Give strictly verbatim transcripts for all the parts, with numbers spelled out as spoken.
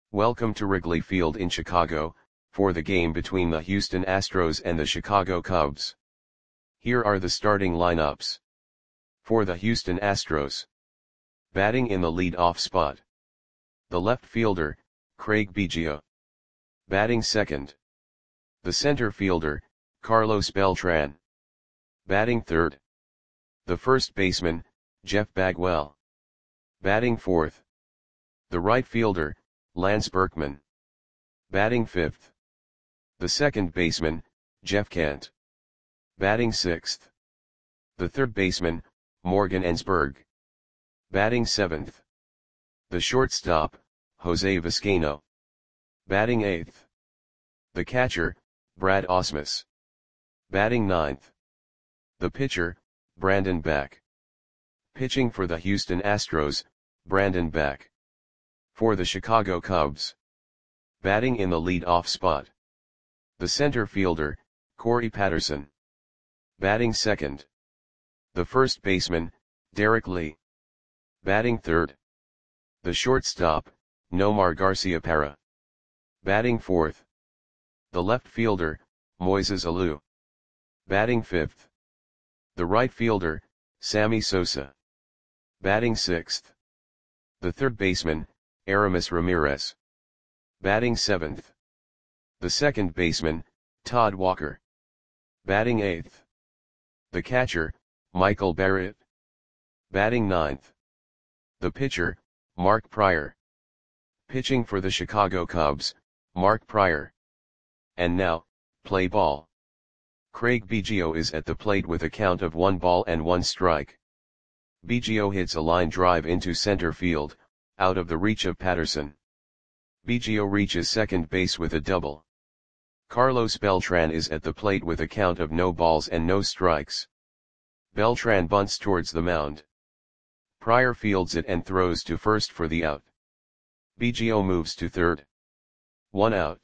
Welcome to Wrigley Field in Chicago, for the game between the Houston Astros and the Chicago Cubs. Here are the starting lineups. For the Houston Astros. Batting in the lead-off spot. The left fielder, Craig Biggio. Batting second. The center fielder, Carlos Beltran. Batting third. The first baseman, Jeff Bagwell. Batting fourth. The right fielder, Lance Berkman. Batting fifth. The second baseman, Jeff Kent. Batting sixth. The third baseman, Morgan Ensberg. Batting seventh. The shortstop, Jose Vizcaino. Batting eighth. The catcher, Brad Ausmus. Batting ninth. The pitcher, Brandon Beck. Pitching for the Houston Astros, Brandon Beck. For the Chicago Cubs. Batting in the lead-off spot. The center fielder, Corey Patterson. Batting second. The first baseman, Derek Lee. Batting third. The shortstop, Nomar Garciaparra. Batting fourth. The left fielder, Moises Alou. Batting fifth. The right fielder, Sammy Sosa. Batting sixth. The third baseman, Aramis Ramirez. Batting seventh. The second baseman, Todd Walker. Batting eighth. The catcher, Michael Barrett. Batting ninth. The pitcher, Mark Prior. Pitching for the Chicago Cubs, Mark Prior. And now, play ball. Craig Biggio is at the plate with a count of one ball and one strike. Biggio hits a line drive into center field, out of the reach of Patterson. Biggio reaches second base with a double. Carlos Beltran is at the plate with a count of no balls and no strikes. Beltran bunts towards the mound. Prior fields it and throws to first for the out. Biggio moves to third. One out.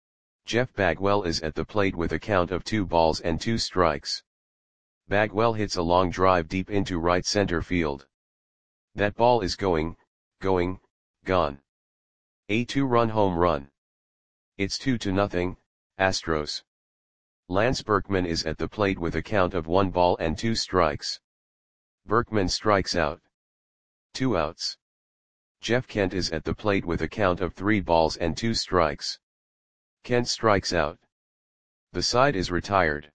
Jeff Bagwell is at the plate with a count of two balls and two strikes. Bagwell hits a long drive deep into right center field. That ball is going, going, gone. A two-run home run. It's two to nothing, Astros. Lance Berkman is at the plate with a count of one ball and two strikes. Berkman strikes out. Two outs. Jeff Kent is at the plate with a count of three balls and two strikes. Kent strikes out. The side is retired.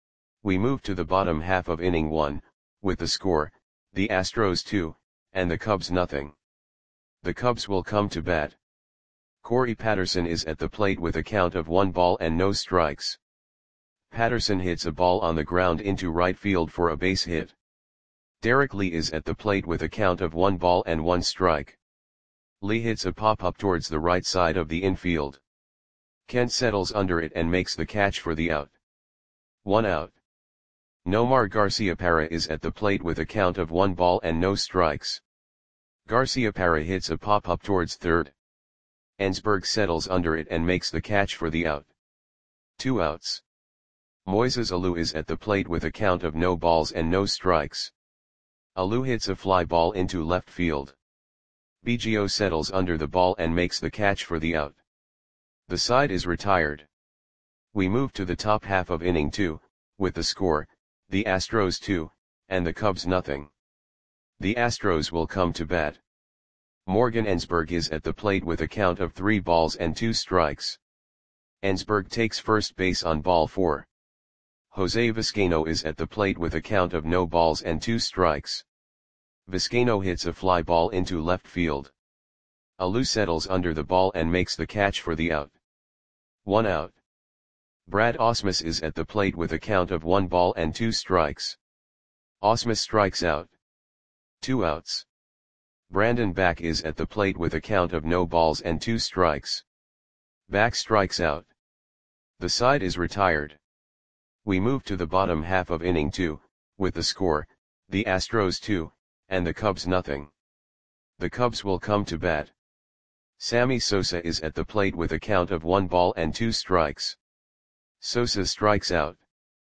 We move to the bottom half of inning one, with the score, the Astros two, and the Cubs nothing. The Cubs will come to bat. Corey Patterson is at the plate with a count of one ball and no strikes. Patterson hits a ball on the ground into right field for a base hit. Derek Lee is at the plate with a count of one ball and one strike. Lee hits a pop-up towards the right side of the infield. Kent settles under it and makes the catch for the out. One out. Nomar Garciaparra is at the plate with a count of one ball and no strikes. Garciaparra hits a pop-up towards third. Ensberg settles under it and makes the catch for the out. Two outs. Moises Alou is at the plate with a count of no balls and no strikes. Alou hits a fly ball into left field. Biggio settles under the ball and makes the catch for the out. The side is retired. We move to the top half of inning two, with the score, the Astros two, and the Cubs nothing. The Astros will come to bat. Morgan Ensberg is at the plate with a count of three balls and two strikes. Ensberg takes first base on ball four. Jose Vizcaino is at the plate with a count of no balls and two strikes. Vizcaino hits a fly ball into left field. Alou settles under the ball and makes the catch for the out. One out. Brad Ausmus is at the plate with a count of one ball and two strikes. Ausmus strikes out. Two outs. Brandon Beck is at the plate with a count of no balls and two strikes. Beck strikes out. The side is retired. We move to the bottom half of inning two, with the score, the Astros two, and the Cubs nothing. The Cubs will come to bat. Sammy Sosa is at the plate with a count of one ball and two strikes. Sosa strikes out.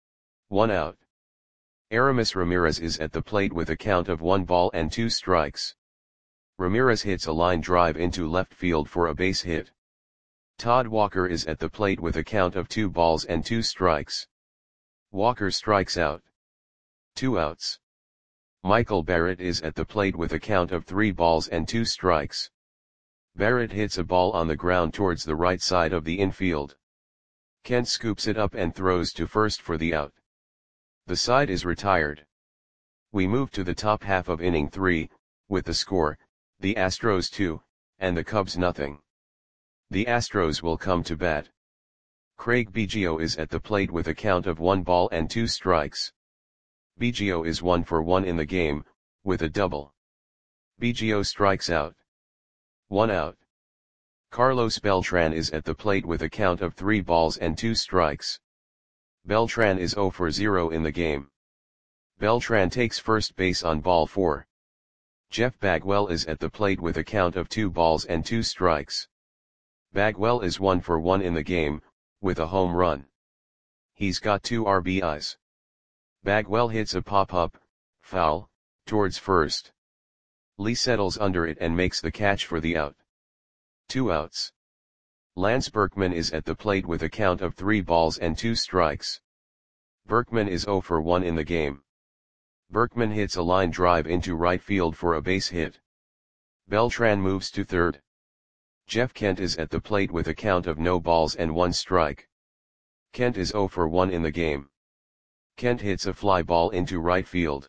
One out. Aramis Ramirez is at the plate with a count of one ball and two strikes. Ramirez hits a line drive into left field for a base hit. Todd Walker is at the plate with a count of two balls and two strikes. Walker strikes out. Two outs. Michael Barrett is at the plate with a count of three balls and two strikes. Barrett hits a ball on the ground towards the right side of the infield. Kent scoops it up and throws to first for the out. The side is retired. We move to the top half of inning three, with the score, the Astros two, and the Cubs nothing. The Astros will come to bat. Craig Biggio is at the plate with a count of one ball and two strikes. Biggio is one for one in the game, with a double. Biggio strikes out. One out. Carlos Beltran is at the plate with a count of three balls and two strikes. Beltran is zero for zero in the game. Beltran takes first base on ball four. Jeff Bagwell is at the plate with a count of two balls and two strikes. Bagwell is one for one in the game, with a home run. He's got two R B Is. Bagwell hits a pop-up, foul, towards first. Lee settles under it and makes the catch for the out. Two outs. Lance Berkman is at the plate with a count of three balls and two strikes. Berkman is zero for one in the game. Berkman hits a line drive into right field for a base hit. Beltran moves to third. Jeff Kent is at the plate with a count of no balls and one strike. Kent is zero for one in the game. Kent hits a fly ball into right field.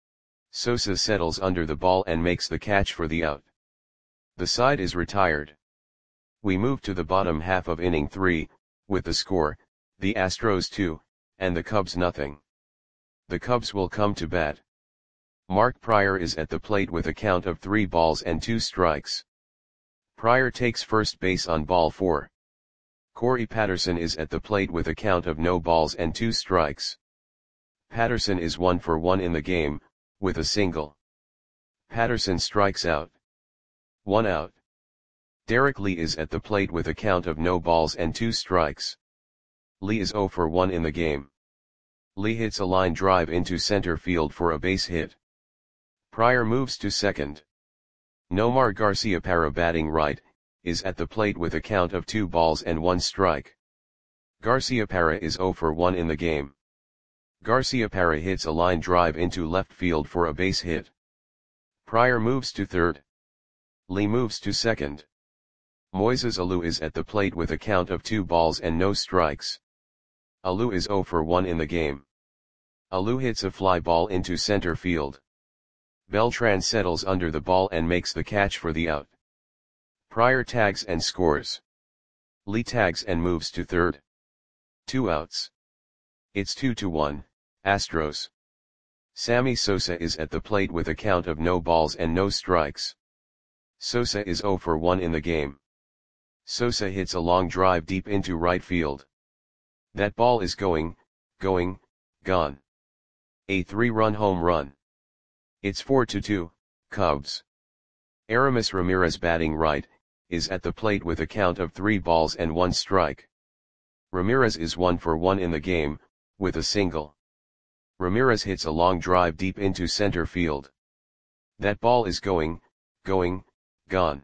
Sosa settles under the ball and makes the catch for the out. The side is retired. We move to the bottom half of inning three, with the score, the Astros two, and the Cubs nothing. The Cubs will come to bat. Mark Prior is at the plate with a count of three balls and two strikes. Prior takes first base on ball four. Corey Patterson is at the plate with a count of no balls and two strikes. Patterson is one for one in the game, with a single. Patterson strikes out. One out. Derek Lee is at the plate with a count of no balls and two strikes. Lee is zero for one in the game. Lee hits a line drive into center field for a base hit. Prior moves to second. Nomar Garciaparra, batting right, is at the plate with a count of two balls and one strike. Garciaparra is zero for one in the game. Garciaparra hits a line drive into left field for a base hit. Prior moves to third. Lee moves to second. Moises Alou is at the plate with a count of two balls and no strikes. Alou is zero for one in the game. Alou hits a fly ball into center field. Beltran settles under the ball and makes the catch for the out. Prior tags and scores. Lee tags and moves to third. Two outs. It's two to one, Astros. Sammy Sosa is at the plate with a count of no balls and no strikes. Sosa is zero for one in the game. Sosa hits a long drive deep into right field. That ball is going, going, gone. A three-run home run. It's four to two, Cubs. Aramis Ramirez, batting right, is at the plate with a count of three balls and one strike. Ramirez is one for one in the game, with a single. Ramirez hits a long drive deep into center field. That ball is going, going, gone.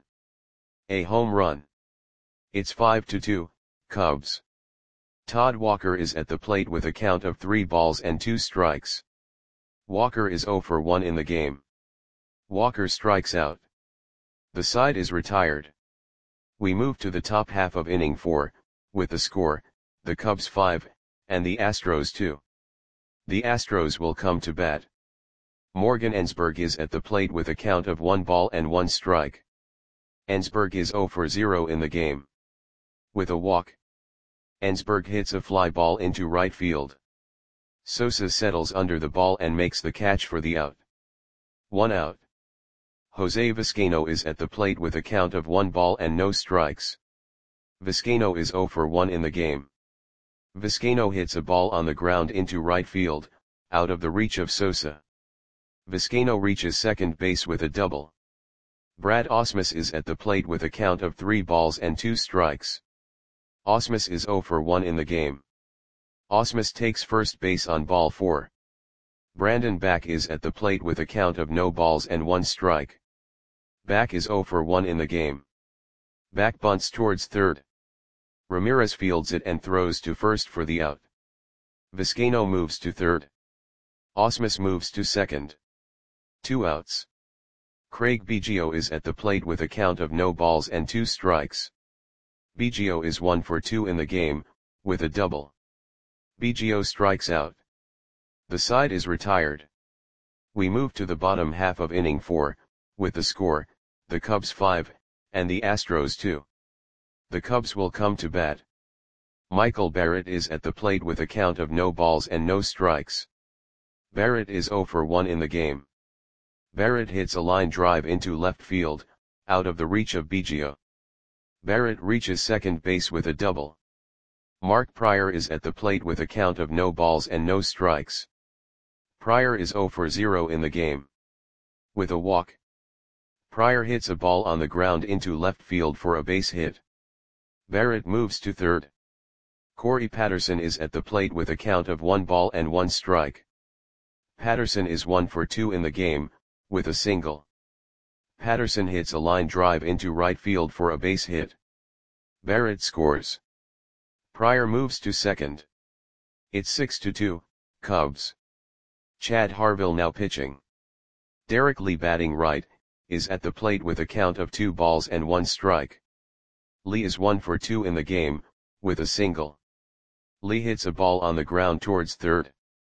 A home run. It's five to two, Cubs. Todd Walker is at the plate with a count of three balls and two strikes. Walker is zero for one in the game. Walker strikes out. The side is retired. We move to the top half of inning four, with the score, the Cubs five, and the Astros two. The Astros will come to bat. Morgan Ensberg is at the plate with a count of one ball and one strike. Ensberg is zero for zero in the game. With a walk, Ensberg hits a fly ball into right field. Sosa settles under the ball and makes the catch for the out. One out. Jose Vizcaino is at the plate with a count of one ball and no strikes. Vizcaino is zero for one in the game. Vizcaino hits a ball on the ground into right field, out of the reach of Sosa. Vizcaino reaches second base with a double. Brad Ausmus is at the plate with a count of three balls and two strikes. Ausmus is zero for one in the game. Ausmus takes first base on ball four. Brandon Back is at the plate with a count of no balls and one strike. Back is zero for one in the game. Back bunts towards third. Ramirez fields it and throws to first for the out. Vizcaino moves to third. Ausmus moves to second. Two outs. Craig Biggio is at the plate with a count of no balls and two strikes. Biggio is one for two in the game, with a double. Biggio strikes out. The side is retired. We move to the bottom half of inning four, with the score, the Cubs five, and the Astros two. The Cubs will come to bat. Michael Barrett is at the plate with a count of no balls and no strikes. Barrett is zero for one in the game. Barrett hits a line drive into left field, out of the reach of Biggio. Barrett reaches second base with a double. Mark Prior is at the plate with a count of no balls and no strikes. Prior is zero for zero in the game. With a walk. Prior hits a ball on the ground into left field for a base hit. Barrett moves to third. Corey Patterson is at the plate with a count of one ball and one strike. Patterson is one for two in the game, with a single. Patterson hits a line drive into right field for a base hit. Barrett scores. Prior moves to second. It's six to two, Cubs. Chad Harville now pitching. Derek Lee batting right, is at the plate with a count of two balls and one strike. Lee is one for two in the game, with a single. Lee hits a ball on the ground towards third.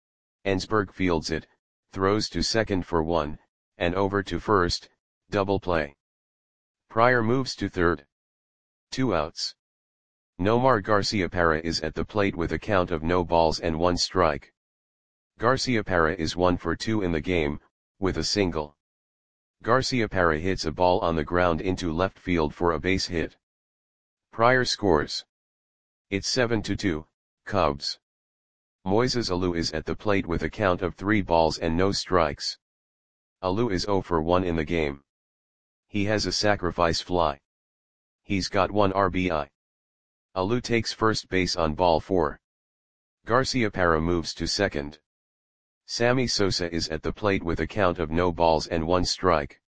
Ensberg fields it, throws to second for one, and over to first, double play. Prior moves to third. Two outs. Nomar Garciaparra is at the plate with a count of no balls and one strike. Garciaparra is one for two in the game, with a single. Garciaparra hits a ball on the ground into left field for a base hit. Prior scores. It's seven to two, Cubs. Moises Alou is at the plate with a count of three balls and no strikes. Alou is zero for one in the game. He has a sacrifice fly. He's got one R B I. Alou takes first base on ball four. Garciaparra moves to second. Sammy Sosa is at the plate with a count of no balls and one strike.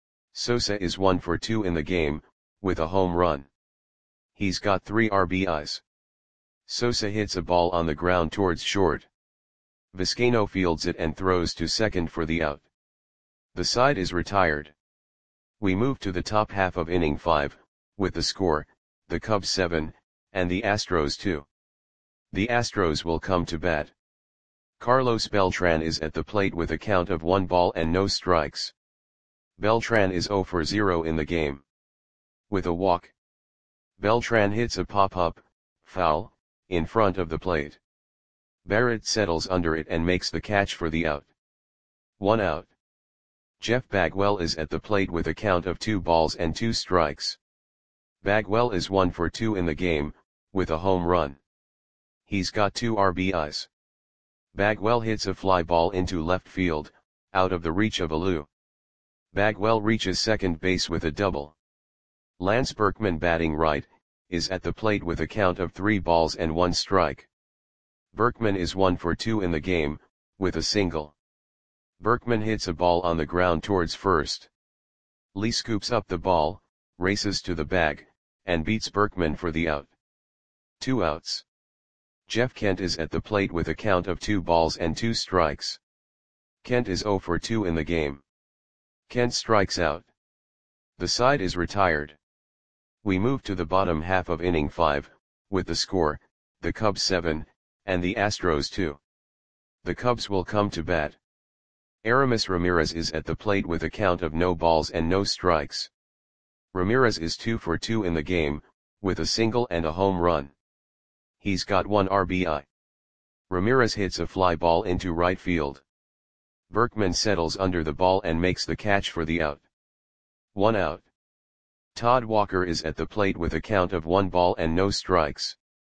Sosa is one for two in the game, with a home run. He's got three R B Is. Sosa hits a ball on the ground towards short. Vizcaino fields it and throws to second for the out. The side is retired. We move to the top half of inning five, with the score, the Cubs seven, and the Astros two. The Astros will come to bat. Carlos Beltran is at the plate with a count of one ball and no strikes. Beltran is zero for zero in the game. With a walk. Beltran hits a pop-up, foul, in front of the plate. Barrett settles under it and makes the catch for the out. One out. Jeff Bagwell is at the plate with a count of two balls and two strikes. Bagwell is one for two in the game, with a home run. He's got two R B Is. Bagwell hits a fly ball into left field, out of the reach of Alou. Bagwell reaches second base with a double. Lance Berkman batting right, is at the plate with a count of three balls and one strike. Berkman is one for two in the game, with a single. Berkman hits a ball on the ground towards first. Lee scoops up the ball, races to the bag, and beats Berkman for the out. Two outs. Jeff Kent is at the plate with a count of two balls and two strikes. Kent is zero for two in the game. Kent strikes out. The side is retired. We move to the bottom half of inning five, with the score, the Cubs seven, and the Astros two. The Cubs will come to bat. Aramis Ramirez is at the plate with a count of no balls and no strikes. Ramirez is two for two in the game, with a single and a home run. He's got one R B I. Ramirez hits a fly ball into right field. Berkman settles under the ball and makes the catch for the out. One out. Todd Walker is at the plate with a count of one ball and no strikes.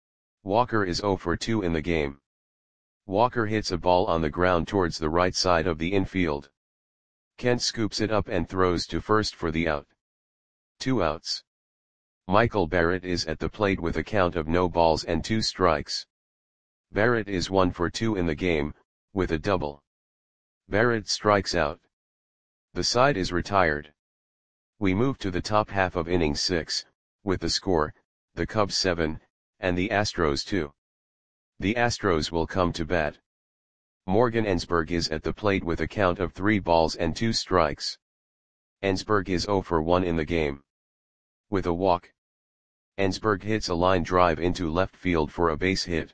Walker is zero for two in the game. Walker hits a ball on the ground towards the right side of the infield. Kent scoops it up and throws to first for the out. Two outs. Michael Barrett is at the plate with a count of no balls and two strikes. Barrett is one for two in the game, with a double. Barrett strikes out. The side is retired. We move to the top half of inning six, with the score, the Cubs seven, and the Astros two. The Astros will come to bat. Morgan Ensberg is at the plate with a count of three balls and two strikes. Ensberg is zero for one in the game. With a walk, Ensberg hits a line drive into left field for a base hit.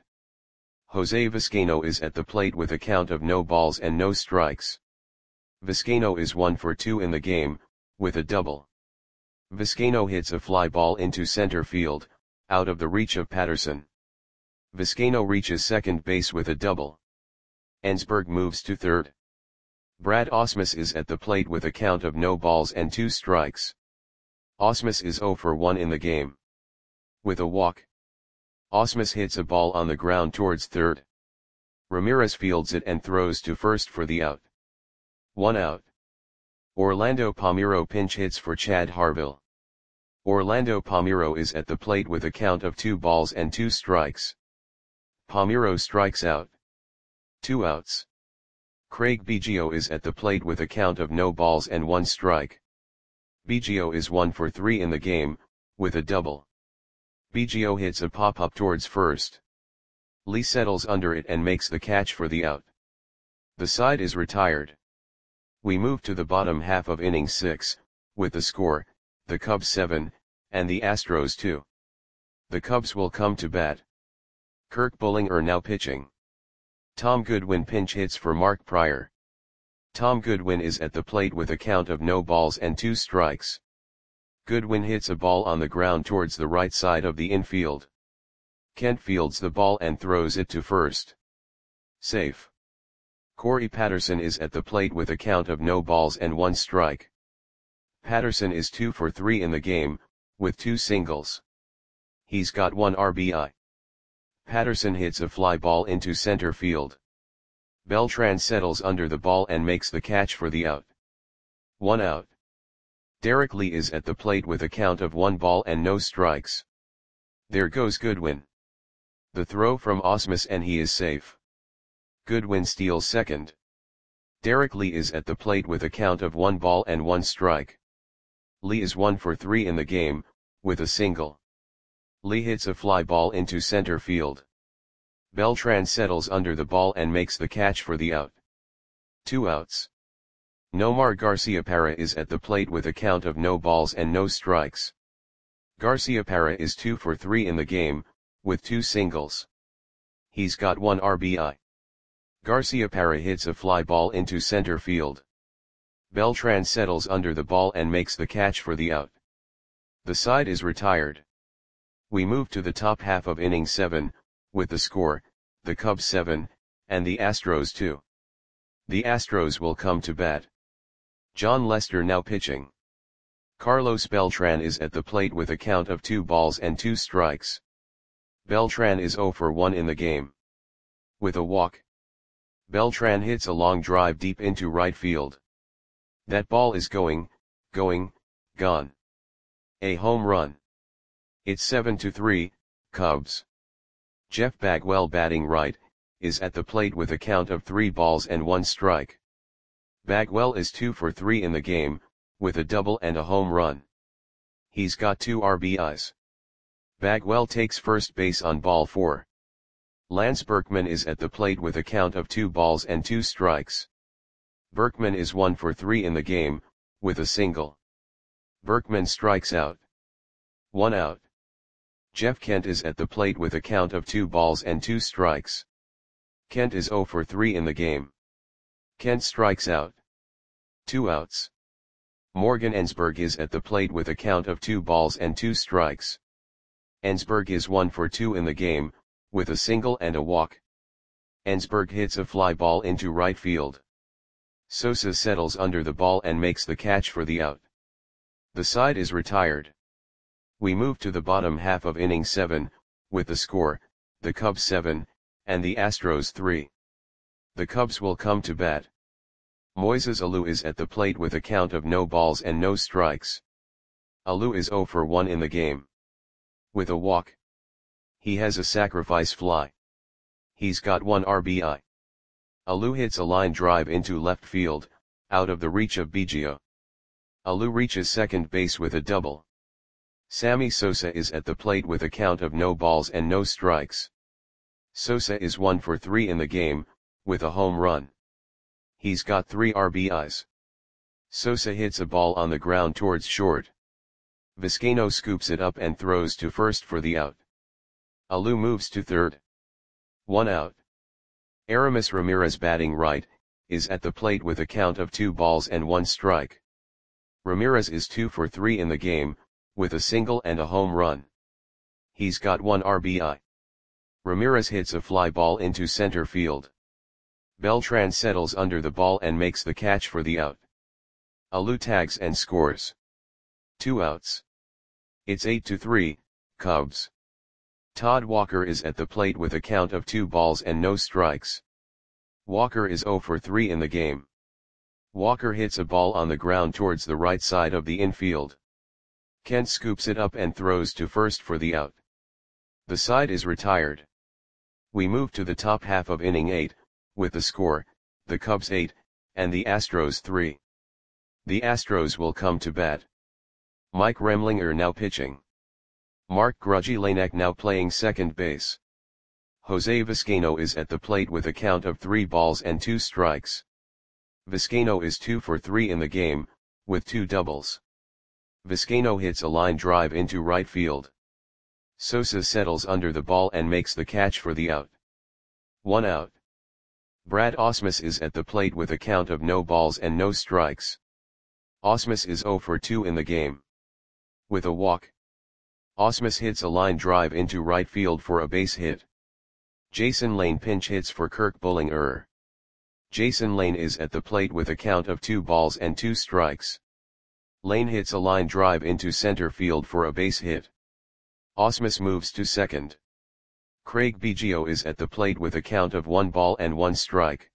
Jose Vizcaino is at the plate with a count of no balls and no strikes. Vizcaino is one for two in the game, with a double. Vizcaino hits a fly ball into center field, out of the reach of Patterson. Vizcaino reaches second base with a double. Ensberg moves to third. Brad Ausmus is at the plate with a count of no balls and two strikes. Ausmus is zero for one in the game. With a walk, Ausmus hits a ball on the ground towards third. Ramirez fields it and throws to first for the out. One out. Orlando Palmeiro pinch hits for Chad Harville. Orlando Palmeiro is at the plate with a count of two balls and two strikes. Palmeiro strikes out. Two outs. Craig Biggio is at the plate with a count of no balls and one strike. Biggio is one for three in the game, with a double. Biggio hits a pop-up towards first. Lee settles under it and makes the catch for the out. The side is retired. We move to the bottom half of inning six, with the score, the Cubs seven, and the Astros two. The Cubs will come to bat. Kirk Bullinger now pitching. Tom Goodwin pinch hits for Mark Prior. Tom Goodwin is at the plate with a count of no balls and two strikes. Goodwin hits a ball on the ground towards the right side of the infield. Kent fields the ball and throws it to first. Safe. Corey Patterson is at the plate with a count of no balls and one strike. Patterson is two for three in the game, with two singles. He's got one R B I. Patterson hits a fly ball into center field. Beltran settles under the ball and makes the catch for the out. One out. Derek Lee is at the plate with a count of one ball and no strikes. There goes Goodwin. The throw from Ausmus and he is safe. Goodwin steals second. Derek Lee is at the plate with a count of one ball and one strike. Lee is one for three in the game, with a single. Lee hits a fly ball into center field. Beltran settles under the ball and makes the catch for the out. Two outs. Nomar Garciaparra is at the plate with a count of no balls and no strikes. Garciaparra is two for three in the game, with two singles. He's got one R B I. Garciaparra hits a fly ball into center field. Beltran settles under the ball and makes the catch for the out. The side is retired. We move to the top half of inning seven, with the score, the Cubs seven, and the Astros two. The Astros will come to bat. John Lester now pitching. Carlos Beltran is at the plate with a count of two balls and two strikes. Beltran is zero for one in the game. With a walk, Beltran hits a long drive deep into right field. That ball is going, going, gone. A home run. It's seven to three, Cubs. Jeff Bagwell batting right, is at the plate with a count of three balls and one strike. Bagwell is two for three in the game, with a double and a home run. He's got two R B Is. Bagwell takes first base on ball four. Lance Berkman is at the plate with a count of two balls and two strikes. Berkman is one for three in the game, with a single. Berkman strikes out. One out. Jeff Kent is at the plate with a count of two balls and two strikes. Kent is zero for three in the game. Kent strikes out. Two outs. Morgan Ensberg is at the plate with a count of two balls and two strikes. Ensberg is one for two in the game, with a single and a walk. Ensberg hits a fly ball into right field. Sosa settles under the ball and makes the catch for the out. The side is retired. We move to the bottom half of inning seven, with the score, the Cubs seven, and the Astros three. The Cubs will come to bat. Moises Alou is at the plate with a count of no balls and no strikes. Alou is zero for one in the game. With a walk, he has a sacrifice fly. He's got one R B I. Alou hits a line drive into left field, out of the reach of Biggio. Alou reaches second base with a double. Sammy Sosa is at the plate with a count of no balls and no strikes. Sosa is one for three in the game, with a home run. He's got three R B Is. Sosa hits a ball on the ground towards short. Vizcaino scoops it up and throws to first for the out. Alou moves to third. One out. Aramis Ramirez, batting right, is at the plate with a count of two balls and one strike. Ramirez is two for three in the game, with a single and a home run. He's got one R B I. Ramirez hits a fly ball into center field. Beltran settles under the ball and makes the catch for the out. Alou tags and scores. Two outs. It's eight to three, Cubs. Todd Walker is at the plate with a count of two balls and no strikes. Walker is zero for three in the game. Walker hits a ball on the ground towards the right side of the infield. Kent scoops it up and throws to first for the out. The side is retired. We move to the top half of inning eight, with the score, the Cubs eight, and the Astros three. The Astros will come to bat. Mike Remlinger now pitching. Mark Grudzielanek now playing second base. Jose Vizcaino is at the plate with a count of three balls and two strikes. Vizcaino is two for three in the game, with two doubles. Vizcaino hits a line drive into right field. Sosa settles under the ball and makes the catch for the out. One out. Brad Ausmus is at the plate with a count of no balls and no strikes. Ausmus is zero for two in the game. With a walk. Ausmus hits a line drive into right field for a base hit. Jason Lane pinch hits for Kirk Bullinger. Jason Lane is at the plate with a count of two balls and two strikes. Lane hits a line drive into center field for a base hit. Ausmus moves to second. Craig Biggio is at the plate with a count of one ball and one strike.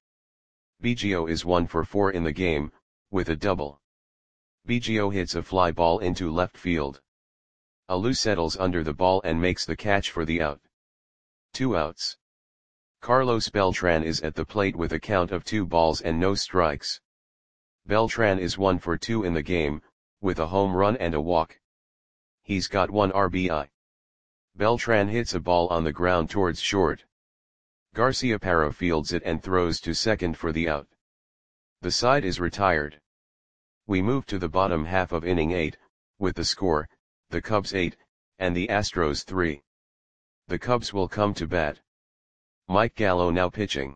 Biggio is one for four in the game, with a double. Biggio hits a fly ball into left field. Alou settles under the ball and makes the catch for the out. Two outs. Carlos Beltran is at the plate with a count of two balls and no strikes. Beltran is one for two in the game, with a home run and a walk. He's got one R B I. Beltran hits a ball on the ground towards short. Garciaparra fields it and throws to second for the out. The side is retired. We move to the bottom half of inning eight, with the score, the Cubs eight, and the Astros three. The Cubs will come to bat. Mike Gallo now pitching.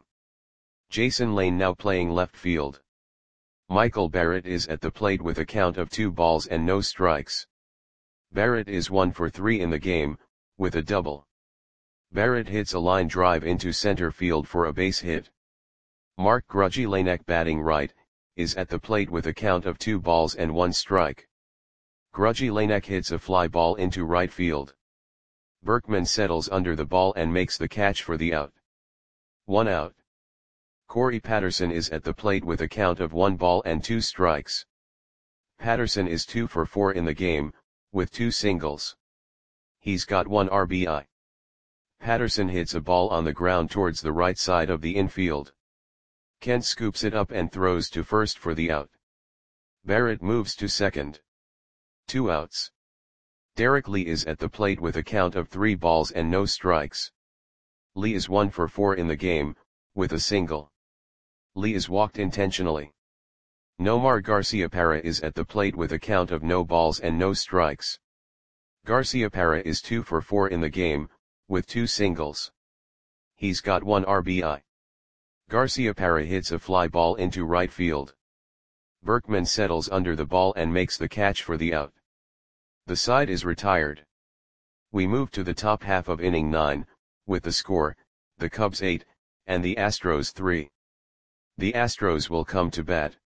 Jason Lane now playing left field. Michael Barrett is at the plate with a count of two balls and no strikes. Barrett is one for three in the game, with a double. Barrett hits a line drive into center field for a base hit. Mark Grudzielanek, batting right, is at the plate with a count of two balls and one strike. Grudzielanek hits a fly ball into right field. Berkman settles under the ball and makes the catch for the out. One out. Corey Patterson is at the plate with a count of one ball and two strikes. Patterson is two for four in the game, with two singles. He's got one R B I. Patterson hits a ball on the ground towards the right side of the infield. Kent scoops it up and throws to first for the out. Barrett moves to second. Two outs. Derek Lee is at the plate with a count of three balls and no strikes. Lee is one for four in the game, with a single. Lee is walked intentionally. Nomar Garciaparra is at the plate with a count of no balls and no strikes. Garciaparra is two for four in the game, with two singles. He's got one R B I. Garciaparra hits a fly ball into right field. Berkman settles under the ball and makes the catch for the out. The side is retired. We move to the top half of inning nine, with the score, the Cubs eight, and the Astros three. The Astros will come to bat.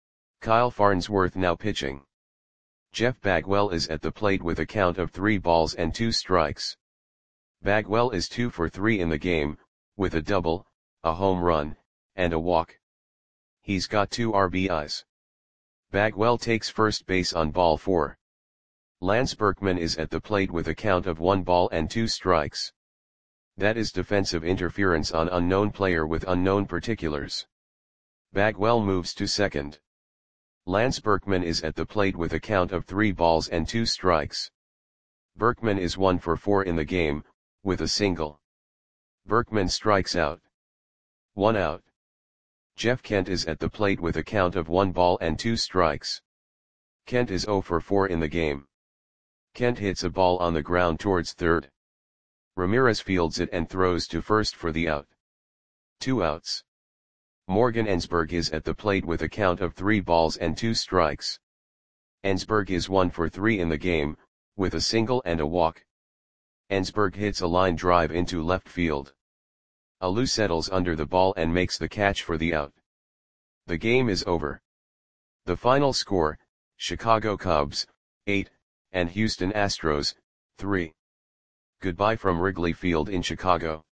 Kyle Farnsworth now pitching. Jeff Bagwell is at the plate with a count of three balls and two strikes. Bagwell is two for three in the game, with a double, a home run, and a walk. He's got two R B Is. Bagwell takes first base on ball four. Lance Berkman is at the plate with a count of one ball and two strikes. That is defensive interference on unknown player with unknown particulars. Bagwell moves to second. Lance Berkman is at the plate with a count of three balls and two strikes. Berkman is one for four in the game, with a single. Berkman strikes out. One out. Jeff Kent is at the plate with a count of one ball and two strikes. Kent is zero for four in the game. Kent hits a ball on the ground towards third. Ramirez fields it and throws to first for the out. Two outs. Morgan Ensberg is at the plate with a count of three balls and two strikes. Ensberg is one for three in the game, with a single and a walk. Ensberg hits a line drive into left field. Alou settles under the ball and makes the catch for the out. The game is over. The final score, Chicago Cubs, eight, and Houston Astros, three. Goodbye from Wrigley Field in Chicago.